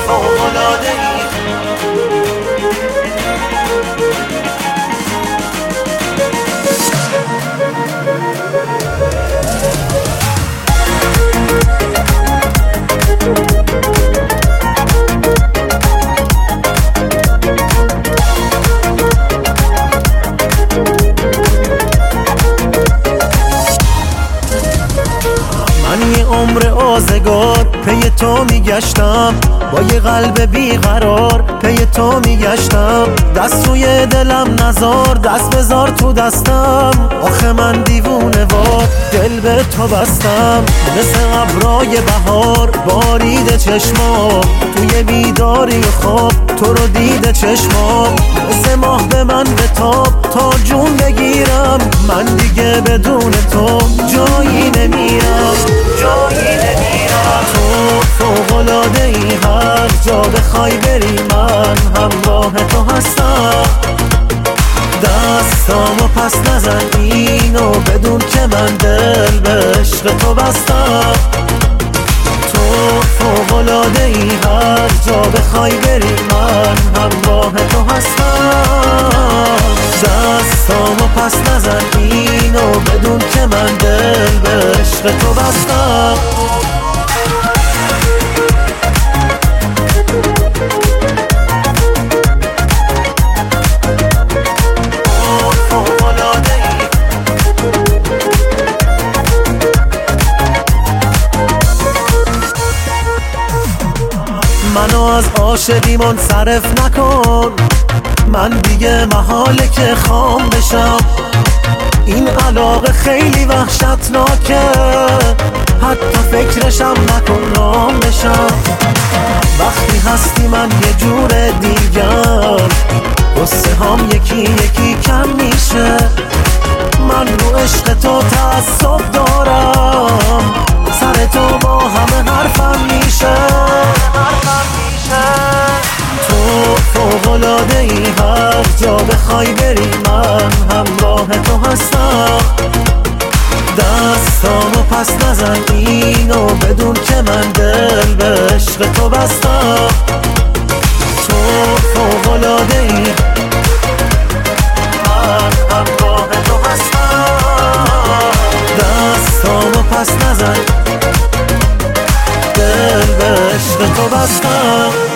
فوق‌العاده‌ای. من یه عمر آزگار پی تو میگشتم، با یه قلب بیقرار پی تو میگشتم. دست روی دلم نزار، دست بذار تو دستم. آخه من دیوونه وار دل به تو بستم. مثل ابرای بهار بارید چشمام، توی بیداری خواب تو رو دیده چشمام. مثل ماه به من بتاب تا جون بگیرم، من دیگه بدون تو جایی نمیرم، جایی نمیرم. تو فوق‌العاده‌ای، هر جا بخوای بری من همراه تو هستم. دستامو پس نزن اینو بدون که من دل به عشق تو بستم. تو فوق‌العاده‌ای، هر جا بخوای بری من همراه تو هستم. دستامو پس نزن اینو بدون که من دل به عشق تو بستم. منو از عاشقی منصرف نکن، من دیگه محاله که خام بشم. این علاقه خیلی وحشتناکه، حتی فکرشم نکن رام بشم. وقتی هستی من یه جور دیگر، قصه هم یکی یکی کم میشه. من رو عشق تو تعصب دارم، سر تو با همه حرفم میشه. تو فوق‌العاده‌ای، هر جا بخوای بری من همراه تو هستم. دستامو پس نزن اینو بدون که من دل به عشق تو بستم. تو فوق‌العاده‌ای، من همراه تو هستم. دستامو پس نزن دل به عشق تو بستم.